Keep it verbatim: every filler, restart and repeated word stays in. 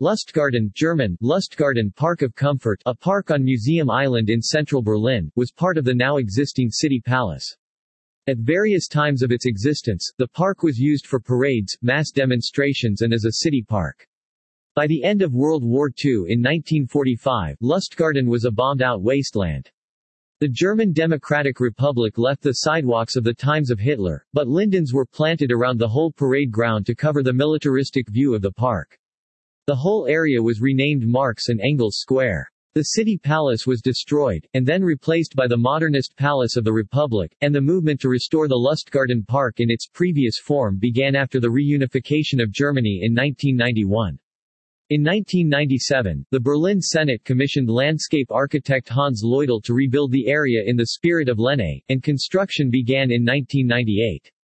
Lustgarten, German, Lustgarten Park of Comfort, a park on Museum Island in central Berlin, was part of the now existing city palace. At various times of its existence, the park was used for parades, mass demonstrations and as a city park. By the end of World War Two in nineteen forty-five, Lustgarten was a bombed-out wasteland. The German Democratic Republic left the sidewalks of the times of Hitler, but lindens were planted around the whole parade ground to cover the militaristic view of the park. The whole area was renamed Marx and Engels Square. The city palace was destroyed, and then replaced by the modernist Palace of the Republic, and the movement to restore the Lustgarten Park in its previous form began after the reunification of Germany in nineteen ninety-one. In nineteen ninety-seven, the Berlin Senate commissioned landscape architect Hans Leudel to rebuild the area in the spirit of Lenne, and construction began in nineteen ninety-eight.